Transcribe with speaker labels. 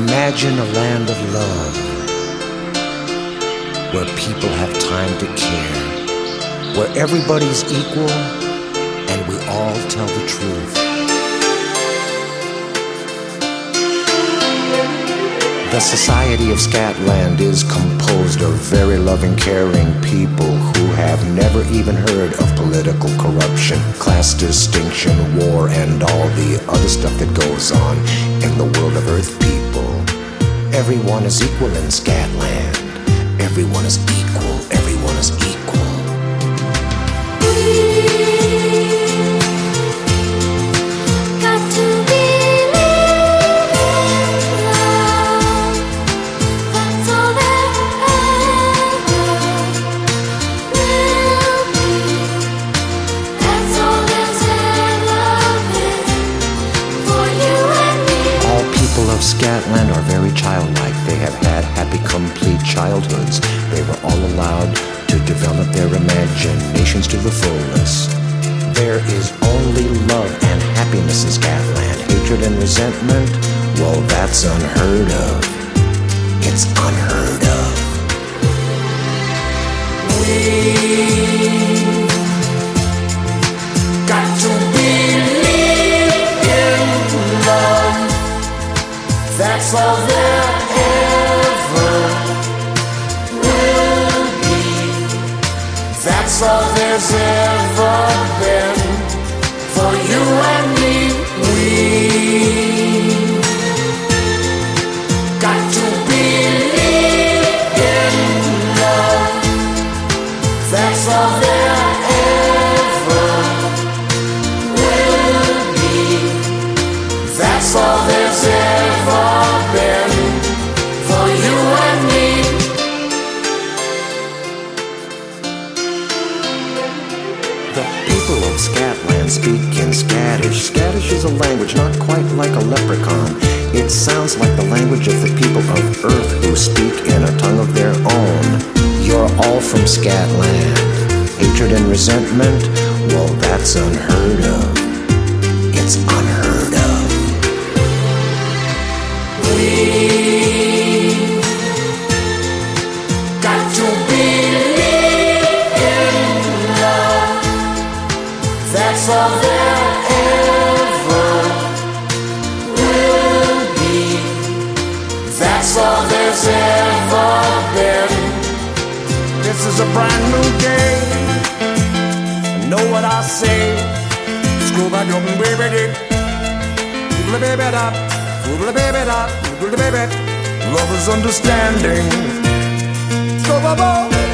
Speaker 1: Imagine a land of love, where people have time to care, where everybody's equal and we all tell the truth. The society of Scatland is composed of very loving, caring people who have never even heard of political corruption, class distinction, war, and all the other stuff that goes on in the world of Earth people. Everyone is equal in Scatland. Everyone is equal. Everyone is equal.
Speaker 2: Got to believe in love. That's all there ever will be. That's all there's ever been for you and me.
Speaker 1: All people of Scatland are very childlike. They have had happy, complete childhoods. They were all allowed to develop their imaginations to the fullest. There is only love and happiness in Scatland. Hatred and resentment, well, that's unheard of. It's unheard of.
Speaker 3: We got to believe in love. That's all there ever will be. That's all there's ever been for you and me. We got to believe in love. That's all there ever will be. That's all there's ever been for you and me.
Speaker 1: The people of Scatland speak in Scottish. Scottish is a language not quite like a leprechaun. It sounds like the language of the people of Earth who speak in a tongue of their own. You're all from Scatland. Hatred and resentment, well, that's unheard of. It's unheard of.
Speaker 3: We got to believe in love. That's all there ever will be. That's all there's ever been. This is a brand new day. Know what I say? Screw back up and baby it. Baby it up. Baby it up. Baby. Love is understanding. Go, go, go.